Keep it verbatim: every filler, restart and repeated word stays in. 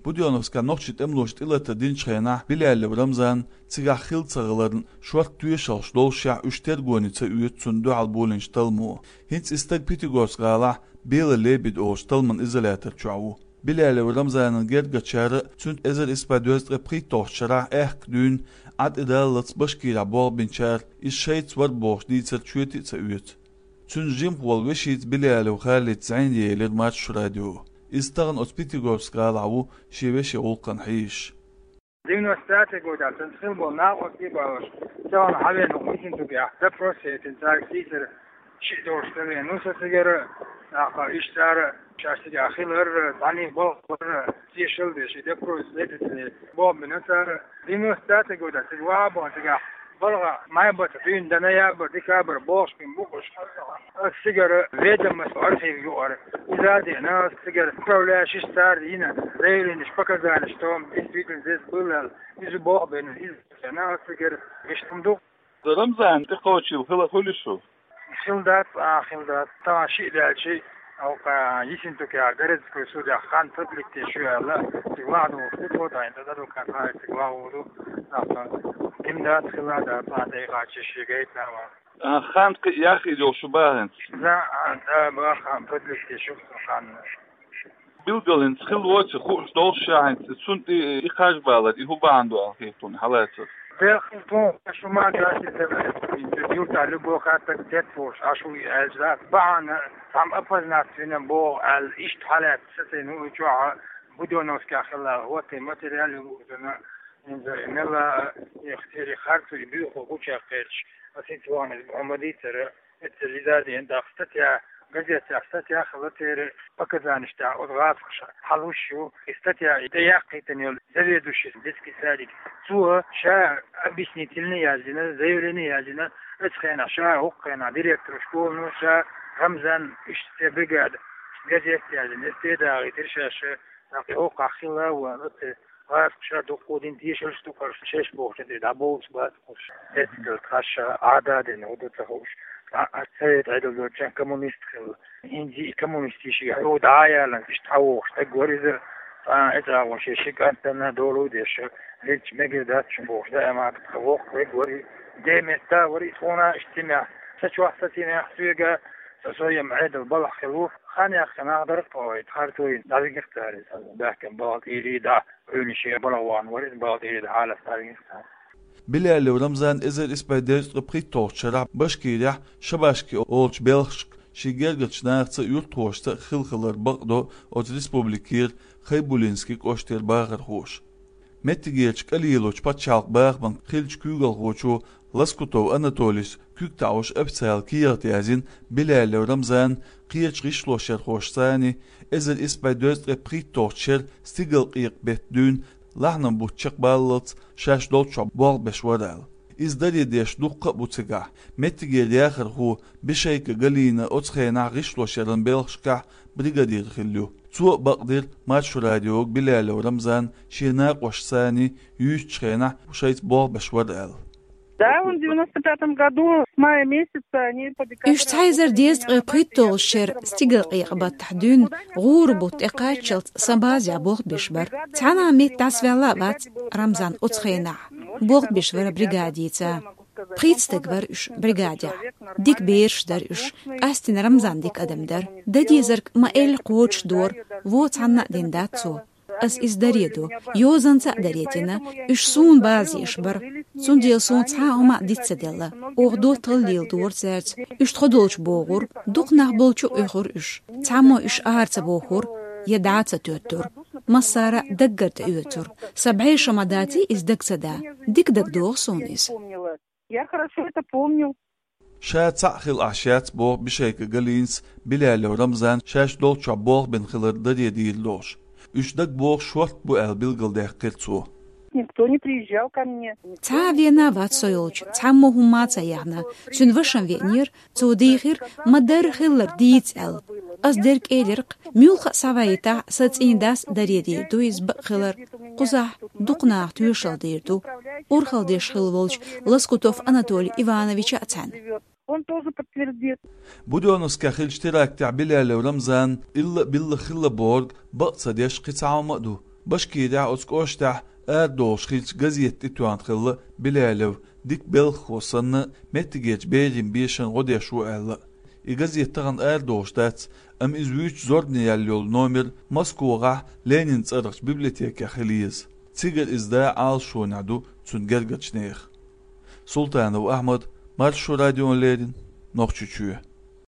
Budionovska nochit emlost ilata dinchena bilelle Ramzan tsiga khiltsagların short tuyshal shdolsha ushtergonitsa uyutsundu albolinch talmu. Hins istag Pitigors gala bela lebid o stalman izolator chuawu. Bilelle Ramzan'ın gergaçarı tünt ezer ispadöz repritochara ehk dün ad idalats bashkira bolbinchar is shayts war bosh ditser chuetitsa uyut. Tünt jim wal wishit bilelle khalit zain yelir match radio. استغن أسبيتيغورس قالعو شيبشي أولقن حيش دينو استاتي قودا تنسلبو ناقو تيباوش سوان حبين وقيسين تبيع تبروسي تنساك سيسر شي دور ستري نوسا سيجر ناقا إشتار شاشتي أخيلر تعني بوغر سيشل دي شي دبروس ليتسي بوب منسار دينو استاتي قودا تجوابو تجا بلغا ما يبغى تفين دنيا بديكابر بوش من بوش السجر فيدم مسؤول في جوار إذا دي ناس سجر كولا شيء ستار هنا ريل نش بكر زان شتوم إن بيكون زيت بلال إذا بوق بين إذا ناس سجر إيش تمدو رمضان تقوتشي وخلا كل شو خلدات آه خلدات طبعا شيء ده شيء أو كا يسنتو كا غرز كسودا خان تطلق تشوي الله تواعدو فتوة ده إنت ده كان هاي تواعدو إمداد خلادة بعد إيقاع شيء جيت نعم. خان يا أخي جو شباهن. لا ده بقى خان تطلق تشوف خان. بيلدلن خل وقت خوش دول شاهن سنت إخراج بالد هو بعنده أخيطون حالته. داخل شو ما جالس يدور تعلق بو خاطر تدفوش عشوي أجزاء بعنا عم أفضل ناس فينا بو الإشت حالات ستين هو جوع بدون وسكا خلا هو تماتيريال وزنا إن الله يختار خارطو يبيعه وكوشة قيرش أسيت وانا عمدي ترى التجديدي عند أختتها قضية أختتها خلتها بكذا نشتع أضغاط حلوشو استتها يتياقي تنيول زريدوش ديسكي سالك سوى شا أبسني تلني يازينا زيوليني يازينا اتخينا شا هقينا ديريكتور شكول شا رمزان اشتبقاد قضية يازينا استيدا غيترشاش هقا خلا ونطي غاف شادو قودين تيشلش تقرش شيش بوش تدي دابوس بات خوش اتقل تخش عدد نودو تخوش السيد عدل جان كومونيست خل هنجي كومونيستيشي هو دعايا لن تشتعوش تقوريز فإذا وشي شيك أنتنا دولو ديش ليش مجدات شبوش دائما تخوخ ويقوري ديمتا وري صونا اجتماع سشوا ستينا سويقا سويا معيد البلح خلوف خاني أخي أنا أقدر قويت خارتوين دارين اختاري باكن بعض إيريدا عيوني شيء بلوان وريد بعض إيريدا حالة دارين اختاري Bilelle Ramzan ezer ispaydez repritochara bashkirya shabashki olch belshk shigergach nachtsa yurthoshta khilkhalar baqdo od respublikir khaybulinski koshter bagar hosh mettigech kaliloch pachalq bagban khilch kugal hocho laskutov Anatolis küktaush abtsal kiyat yazin Bilelle Ramzan qiyach rishlosher hoshsani ezer ispaydez repritochar stigel qiq betdün لحنا بوتشق بالط شاش دوتشا بول بشورال إزداري ديش دوقة بوتسقع متجي لآخر هو بشيك قلينا أتخينا غشلو شرن بيلشكع بريغادير خليو سوء بقدر ماتشو راديوك بلال ورمزان شيناق وشساني يوشتخينا وشيت بول بشورال Да, он в девяносто пятом году, с мая месяца, они по декабрь... Üştayzer diyez qıqıttol şer stigil qiyqbat tahdün غوربوت اقاچlt sabazya boğ bişbar. Tana mit tasvela vat Ramzan utsxena. Boğ bişvar brigadica. Pritstek var üş brigadya. Dik beerş dar üş. Astin Ramzan dik adamdar. Dadizerk ma el qoç dor. Vot hanna dindatso. As izdariedu, jozanca darietina, üš sun bazi išbar, sun dėl sun ca oma ditsadela, or do tallil dorcerts, üš trodolč bogur, duk nach bolču uħur üš, camo üš arca bogur, jedaca tötur, masara daggarta ötur, sab'ay shamadati iz dagsada, dik dagdog sunis. Я хорошо это помню. شات صعخل عشات بوغ بشيك قلينس بلال ورمزان شاش دولتش بوغ بن خلر دريه ديل لوش. Üşdak boğ şort bu elbil gıldak qirtsu. Никто не приезжал ко мне. Ca vienavat soyolch, ca mohumaca yagna, sün vasham vienir, cu dihir, madar khiller diits el. As derk elirq, mülqa savayta sats indas daredi du iz bkhiller, quzah duqnaq tuyshal dirdu. Urkhal desh khilvolch, Laskutov Anatoly Ivanovich atsan. Он тоже подтвердит. Budionovska khilshtirak ta'bilal Ramzan illa bill khilla borg baqsa desh qit'a maqdu. بشكيدع أسكوشتع أردوش خيلش غزيت إتوان خلا بلالو ديك بلخ وصن متجيج بيجين بيشن غدي شو ألا إغزيت تغن أردوش دات أم إزويش زورني ياليول نومر مسكوغا لينين تسرقش بيبليتيكا خليز تيجر إزداء عال شو نعدو تسنجرغتش نيخ سلطان وأحمد مارشو راديون ليرين نوخشو